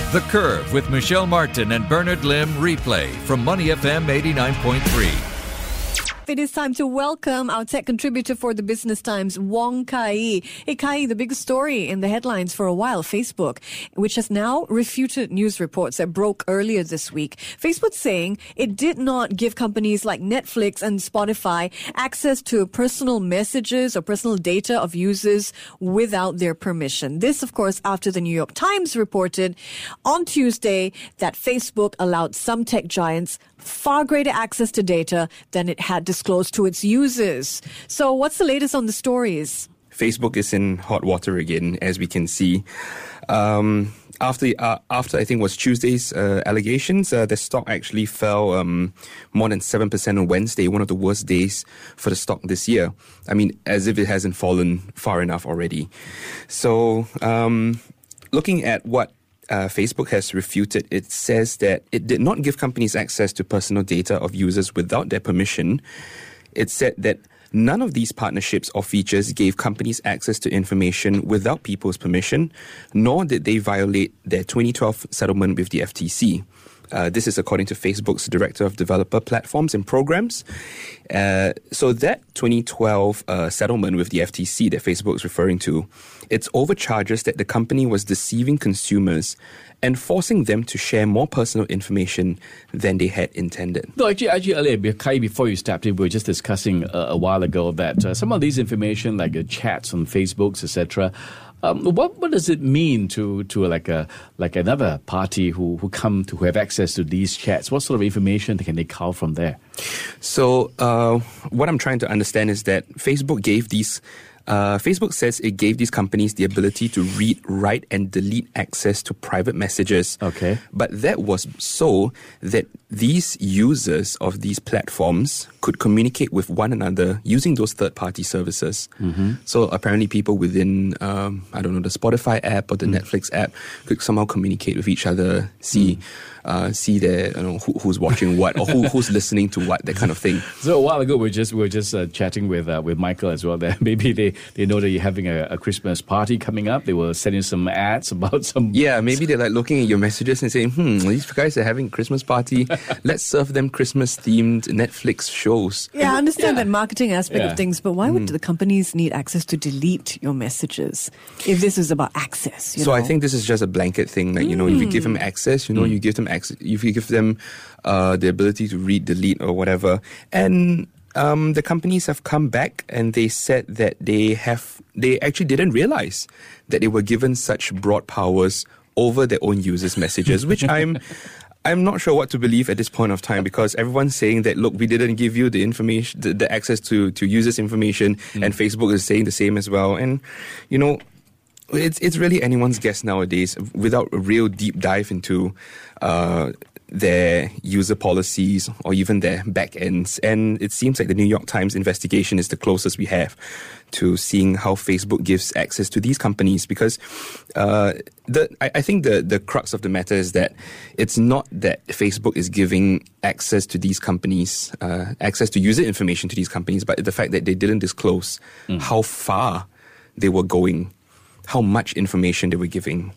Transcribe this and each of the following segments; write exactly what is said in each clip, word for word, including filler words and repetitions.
The Curve with Michelle Martin and Bernard Lim replay from Money F M eighty-nine point three. It is time to welcome our tech contributor for the Business Times, Wong Kai. Hey Kai, the biggest story in the headlines for a while, Facebook, which has now refuted news reports that broke earlier this week. Facebook saying it did not give companies like Netflix and Spotify access to personal messages or personal data of users without their permission. This, of course, after the New York Times reported on Tuesday that Facebook allowed some tech giants far greater access to data than it had disclosed to its users. So what's the latest on the stories? Facebook is in hot water again, as we can see. Um, after, uh, after I think it was Tuesday's uh, allegations, uh, the stock actually fell um, more than seven percent on Wednesday, one of the worst days for the stock this year. I mean, as if it hasn't fallen far enough already. So um, looking at what Uh, Facebook has refuted, it says that it did not give companies access to personal data of users without their permission. It said that none of these partnerships or features gave companies access to information without people's permission, nor did they violate their twenty twelve settlement with the F T C. Uh, this is according to Facebook's Director of Developer Platforms and Programs. Uh, so that twenty twelve uh, settlement with the F T C that Facebook is referring to, it's overcharges that the company was deceiving consumers and forcing them to share more personal information than they had intended. No, actually, actually earlier, Kai, before you stepped in, we were just discussing uh, a while ago that uh, some of these information, like uh, chats on Facebook, et cetera, Um, what what does it mean to to like a like another party who who come to who have access to these chats? What sort of information can they cull from there? So uh, what I'm trying to understand is that Facebook gave these. Uh, Facebook says it gave these companies the ability to read, write, and delete access to private messages. Okay. But that was so that these users of these platforms could communicate with one another using those third-party services. Mm-hmm. So apparently people within, um, I don't know, the Spotify app or the mm. Netflix app could somehow communicate with each other, see... Mm. Uh, see their, you know, who, who's watching what or who, who's listening to what, that kind of thing. So a while ago, we were just we were just uh, chatting with uh, with Michael as well. That maybe they, they know that you're having a, a Christmas party coming up. They were sending some ads about some. Yeah, maybe they're like looking at your messages and saying, "Hmm, these guys are having a Christmas party. Let's serve them Christmas themed Netflix shows." Yeah, I understand yeah. that marketing aspect yeah. of things, but why would mm. the companies need access to delete your messages if this is about access? You so know? I think this is just a blanket thing. Like, you know, if you give them access, you know, mm. you give them access. If you give them uh, the ability to read, delete, or whatever, and um, the companies have come back and they said that they have they actually didn't realize that they were given such broad powers over their own users' messages, which I'm. I'm not sure what to believe at this point of time, because everyone's saying that, look, we didn't give you the information, the, the access to, to users' information, mm. and Facebook is saying the same as well. And, you know, it's it's really anyone's guess nowadays without a real deep dive into uh, their user policies or even their back ends. And it seems like the New York Times investigation is the closest we have to seeing how Facebook gives access to these companies, because uh, the I, I think the, the crux of the matter is that it's not that Facebook is giving access to these companies, uh, access to user information to these companies, but the fact that they didn't disclose mm. how far they were going, how much information they were giving.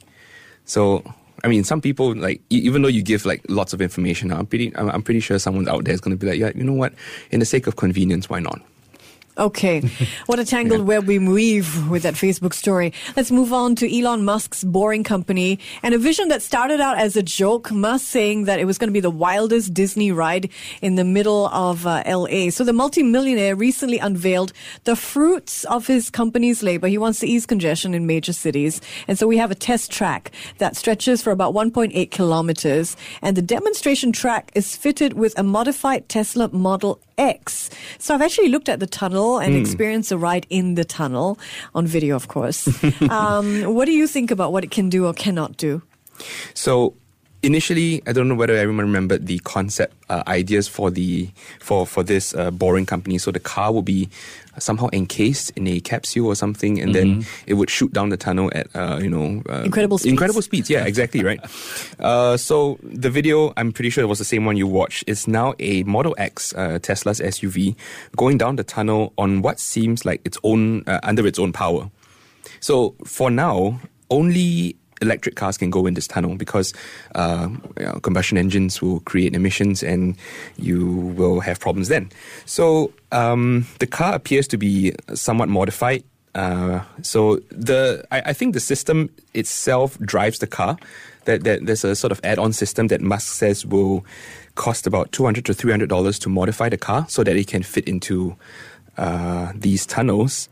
So, I mean, some people, like, even though you give like lots of information, I'm pretty, I'm pretty sure someone out there is going to be like, yeah, you know what? In the sake of convenience, why not? Okay. What a tangled yeah. web we weave with that Facebook story. Let's move on to Elon Musk's Boring Company and a vision that started out as a joke, Musk saying that it was going to be the wildest Disney ride in the middle of uh, L A. So the multimillionaire recently unveiled the fruits of his company's labor. He wants to ease congestion in major cities. And so we have a test track that stretches for about one point eight kilometers. And the demonstration track is fitted with a modified Tesla Model X. So I've actually looked at the tunnel and mm. experienced a ride in the tunnel on video, of course. um, what do you think about what it can do or cannot do? So initially, I don't know whether everyone remembered the concept uh, ideas for the for for this uh, Boring Company. So the car will be somehow encased in a capsule or something, and mm-hmm. then it would shoot down the tunnel at uh, you know uh, incredible speeds. Incredible speeds, yeah, exactly, right. uh, so the video, I'm pretty sure it was the same one you watched. It's now a Model X, uh, Tesla's S U V, going down the tunnel on what seems like its own uh, under its own power. So for now, only electric cars can go in this tunnel because uh, you know, combustion engines will create emissions and you will have problems then. So um, the car appears to be somewhat modified. Uh, so the I, I think the system itself drives the car. That, that there's a sort of add-on system that Musk says will cost about two hundred to three hundred dollars to modify the car so that it can fit into uh, these tunnels.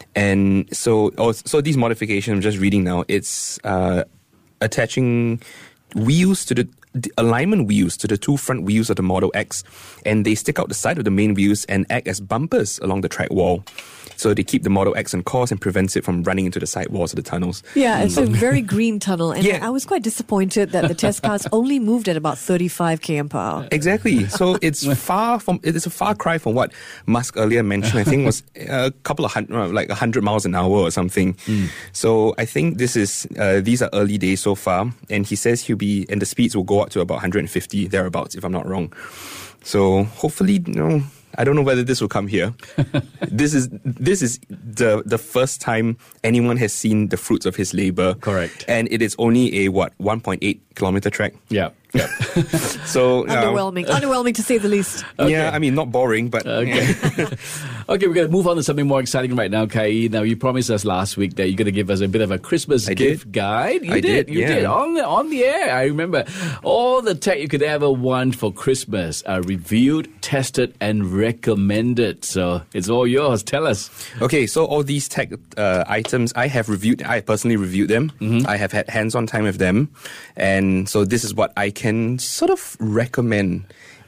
And so, oh, so these modifications, I'm just reading now, it's uh, attaching wheels to the, the alignment wheels to the two front wheels of the Model X, and they stick out the side of the main wheels and act as bumpers along the track wall. So they keep the Model X on course and prevents it from running into the side walls of the tunnels. Yeah, it's a very green tunnel. And Yeah. I was quite disappointed that the test cars only moved at about thirty-five kilometers per hour. Exactly. So it's far from, it is a far cry from what Musk earlier mentioned. I think was a couple of hundred, like a hundred miles an hour or something. Mm. So I think this is, uh, these are early days so far. And he says he'll be, and the speeds will go up to about one hundred fifty thereabouts, if I'm not wrong. So hopefully, you know, I don't know whether this will come here. This is this is the the first time anyone has seen the fruits of his labor. Correct. And it is only a what one point eight kilometer track. Yeah. Yeah. So uh, Underwhelming. Underwhelming to say the least. Okay. Yeah, I mean not boring, but Okay. Okay, we're going to move on to something more exciting right now, Kai. Now, you promised us last week that you're going to give us a bit of a Christmas I gift did. guide. You I did, You yeah. did. On the, on the air. I remember all the tech you could ever want for Christmas are reviewed, tested, and recommended. So it's all yours. Tell us. Okay, so all these tech uh, items, I have reviewed, I personally reviewed them. Mm-hmm. I have had hands-on time with them. And so this is what I can sort of recommend.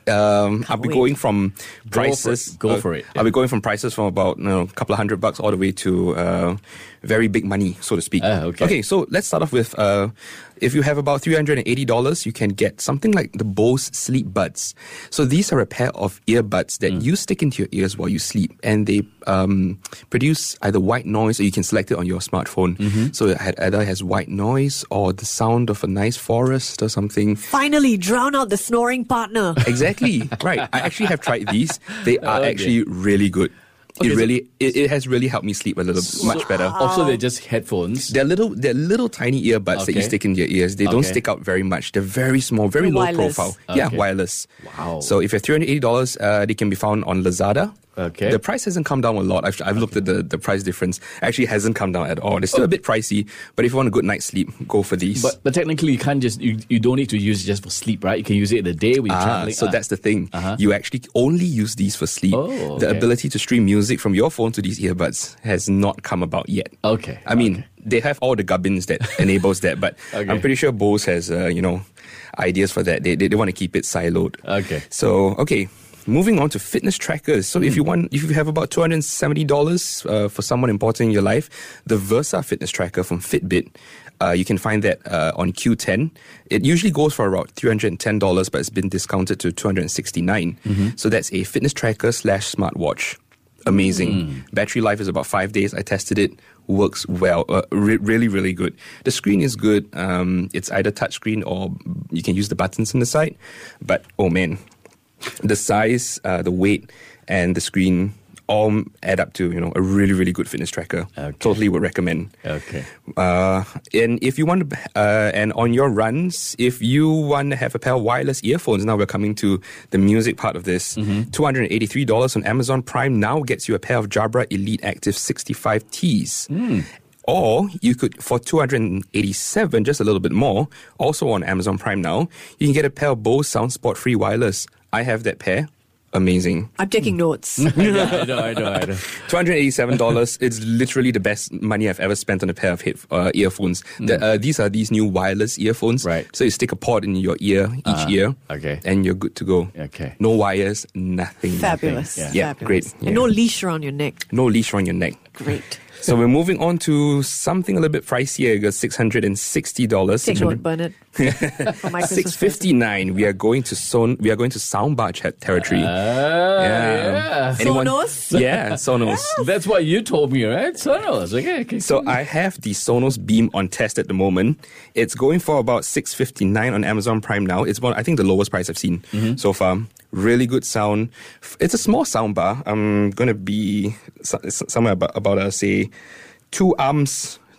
Um, I'll be wait. going from prices. Go for it. Go uh, for it, yeah. I'll be going from prices from about you know, a couple of hundred bucks all the way to uh, very big money, so to speak. Ah, okay. Okay, so let's start off with uh, if you have about three hundred eighty dollars, you can get something like the Bose Sleep Buds. So these are a pair of earbuds that mm. you stick into your ears while you sleep, and they um, produce either white noise, or you can select it on your smartphone. Mm-hmm. So it either has white noise or the sound of a nice forest or something. Finally, drown out the snoring partner. Exactly. Right. I actually have tried these. They are Okay. actually really good. Okay, it so- really, it, it has really helped me sleep a little much better. Also, they're just headphones. They're little, they're little tiny earbuds that you Okay. stick in your ears. They don't Okay. stick out very much. They're very small, very They're low wireless. profile. Yeah, Okay. wireless. Wow. So if you're three hundred eighty dollars, uh, they can be found on Lazada. Okay. The price hasn't come down a lot. I've, I've looked at the, the price difference. Actually, it hasn't come down at all. It's still a bit pricey, but if you want a good night's sleep, go for these. But but technically, you can't just you, you don't need to use it just for sleep, right? You can use it in the day when you're Ah, traveling. so Ah. that's the thing. Uh-huh. You actually only use these for sleep. Oh, The okay. ability to stream music from your phone to these earbuds has not come about yet. Okay, I mean, okay. they have all the gubbins that enables that, but Okay. I'm pretty sure Bose has, uh, you know, ideas for that. They, they, they want to keep it siloed. Okay. So, okay. Moving on to fitness trackers. So, if you want, if you have about two hundred seventy dollars uh, for someone important in your life, the Versa fitness tracker from Fitbit, uh, you can find that uh, on Q ten. It usually goes for about three hundred ten dollars, but it's been discounted to two hundred sixty-nine dollars. Mm-hmm. So that's a fitness tracker slash smartwatch. Amazing. Mm. Battery life is about five days. I tested it. Works well. Uh, re- really, really good. The screen is good. Um, it's either touchscreen or you can use the buttons on the side. But, oh man, the size, uh, the weight, and the screen all add up to, you know, a really, really good fitness tracker. Okay. Totally would recommend. Okay. Uh, and if you want to, uh, and on your runs, if you want to have a pair of wireless earphones, now we're coming to the music part of this. Mm-hmm. two hundred eighty-three dollars on Amazon Prime now gets you a pair of Jabra Elite Active sixty-five Ts. Mm. Or you could, for two hundred eighty-seven dollars, just a little bit more, also on Amazon Prime now, you can get a pair of Bose SoundSport Free Wireless. I have that pair. Amazing. I'm taking notes. yeah, I know, I know, I know. two hundred eighty-seven dollars. It's literally the best money I've ever spent on a pair of head, uh, earphones. Mm. The, uh, these are these new wireless earphones. Right. So you stick a pod in your ear, each Uh, ear. okay. And you're good to go. Okay. No wires, nothing. Fabulous. Yeah. Yeah, Fabulous. great. And Yeah. no leash around your neck. No leash around your neck. Great. So we're moving on to something a little bit pricier. You got six hundred sixty dollars. Take note, Bernard. For my Christmas Six fifty nine. We are going to son- We are going to soundbar ter- territory. Ah, yeah. Anyone- Sonos? Yeah, Sonos. That's what you told me, right? Sonos. Okay, okay. So I have the Sonos Beam on test at the moment. It's going for about six fifty-nine on Amazon Prime now. It's one, I think, the lowest price I've seen mm-hmm. so far. Really good sound. It's a small soundbar. I'm going to be so- somewhere about, about uh, say, two arms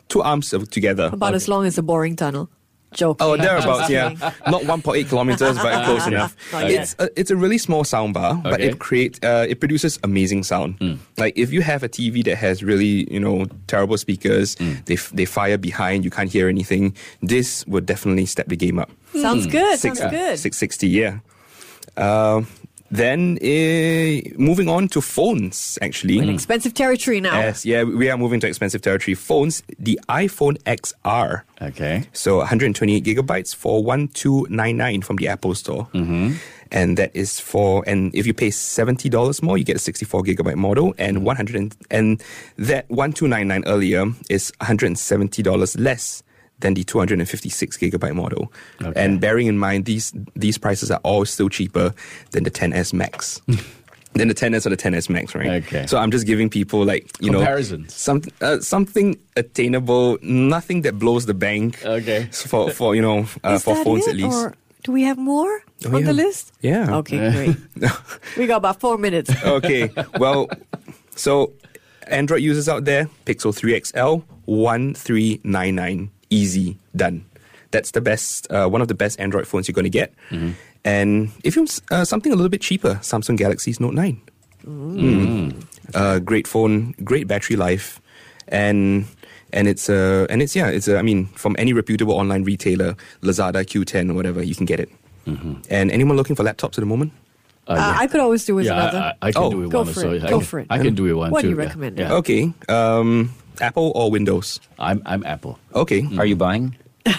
two arms together. About as long as a boring tunnel. Joke. Oh, thereabouts, yeah. Not one point eight kilometers, but close enough. Not yet. It's a, it's a really small soundbar, but Okay. it create uh, it produces amazing sound. Like if you have a T V that has really you know terrible speakers, they f- they fire behind, you can't hear anything. This would definitely step the game up. Sounds good. Six, Sounds good. six sixty, yeah. Uh, then uh, moving on to phones, actually. Expensive territory now. Yes, yeah, we are moving to expensive territory. Phones, the iPhone X R. Okay. So one hundred twenty-eight gigabytes for one thousand two hundred ninety-nine from the Apple Store. Mm-hmm. And that is for, and if you pay seventy dollars more, you get a sixty-four gigabyte model. And one hundred and, and that one thousand two hundred ninety-nine earlier is one hundred seventy dollars less than the two hundred fifty-six gigabyte model. Okay. And bearing in mind, these these prices are all still cheaper than the X S Max. Than the X S or the X S Max, right? Okay. So I'm just giving people like, you Comparisons. know, some, uh, something attainable, nothing that blows the bank. Okay. For, for you know, uh, Is for that phones it? at least. Or do we have more Oh, on yeah. the list? Yeah. Okay, great. We got about four minutes. Okay. Well, so Android users out there, Pixel three X L, one three nine nine. Easy, done. That's the best, uh, one of the best Android phones you're going to get. Mm-hmm. And if you want uh, something a little bit cheaper, Samsung Galaxy Note nine. Mm. Uh, great phone, great battery life, and and it's uh, and it's yeah, it's uh, I mean, from any reputable online retailer, Lazada, Q ten, or whatever, you can get it. Mm-hmm. And anyone looking for laptops at the moment? Uh, Uh, yeah. I could always do with Yeah, another. I, I can Oh, do it go one. for so it. I Go can, for it. I can do it one What too. do you yeah. recommend? Yeah. Okay. Um, Apple or Windows? I'm I'm Apple. Okay. Are you buying?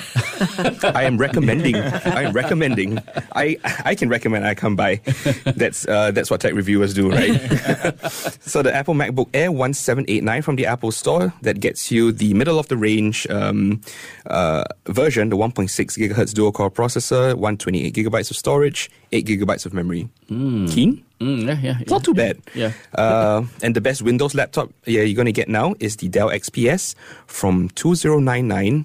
I am recommending. I am recommending. I I can recommend. I come by. That's uh, that's what tech reviewers do, right? So the Apple MacBook Air one seven eight nine from the Apple Store, that gets you the middle of the range um, uh, version, the one point six gigahertz dual core processor, one hundred twenty-eight gigabytes of storage, eight gigabytes of memory. Keen? Mm, yeah, yeah, It's not too bad. Yeah. Uh, and the best Windows laptop yeah, you're going to get now is the Dell X P S from two thousand ninety-nine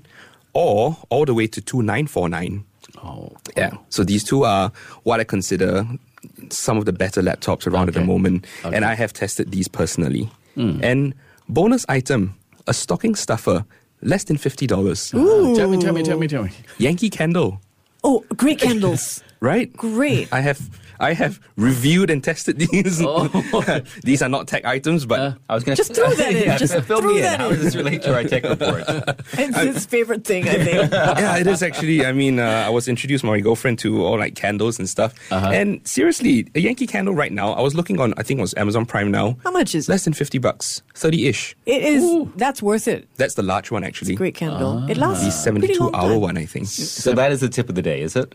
or all the way to two thousand nine hundred forty-nine. Oh. Yeah. So these two are what I consider some of the better laptops around at the Okay. moment. Okay. And I have tested these personally. And bonus item, a stocking stuffer, less than fifty dollars. Tell me, tell me, tell me, tell me. Yankee Candle, Oh, great candles. right? Great. I have I have reviewed and tested these. Oh. These are not tech items, but Uh, I was going Just throw that in. Just fill throw me in. that How in. does this relate to our tech report? It's his favorite thing, I think. yeah, it is actually. I mean, uh, I was introduced by my girlfriend to all like candles and stuff. Uh-huh. And seriously, a Yankee Candle right now, I was looking on, I think it was Amazon Prime now. How much is it? Less than fifty bucks, thirty-ish. It is. That's worth it. That's the large one actually. Great candle. It lasts The pretty seventy-two long hour time. one, I think. So that is the tip of the day, is it?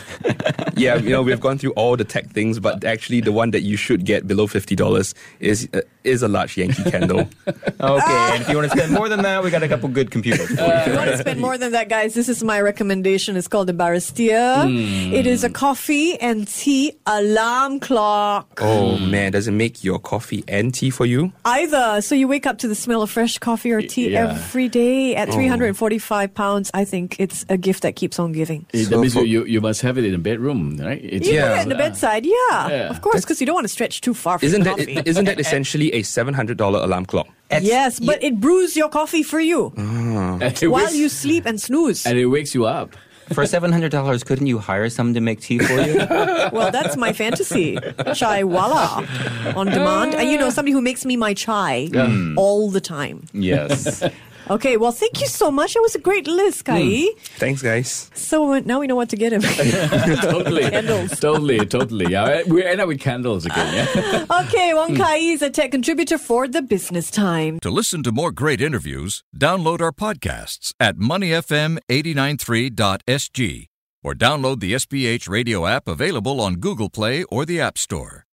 Yeah, you know, we've gone through all the tech things, but actually the one that you should get below fifty dollars is uh, is a large Yankee Candle. Okay, and if you want to spend more than that, we got a couple good computers for you. If you want to spend more than that, guys, this is my recommendation. It's called the Baristia. It is a coffee and tea alarm clock. Oh man, does it make your coffee and tea for you? Either. So you wake up to the smell of fresh coffee or tea Yeah. every day at three hundred forty-five pounds. I think it's a gift that keeps on giving. That So means for- you, you must have it in a bedroom, right? It's, You Yeah. put it in the bedside, yeah, Yeah. of course, because you don't want to stretch too far from Isn't the that coffee. isn't that essentially a seven hundred dollar alarm clock? Yes, but it brews your coffee for you And it while wakes, you sleep and snooze. and it wakes you up. For seven hundred dollars, couldn't you hire someone to make tea for you? Well, that's my fantasy. Chai wala on demand. And you know, somebody who makes me my chai all the time. Yes. Okay, well, thank you so much. That was a great list, Kai. Thanks, guys. So uh, now we know what to get him. Totally. Candles. Totally, totally. Yeah, we end up with candles again, yeah? Okay, Wong Kai is a tech contributor for the Business Time. To listen to more great interviews, download our podcasts at money f m eight nine three dot s g or download the S B H radio app available on Google Play or the App Store.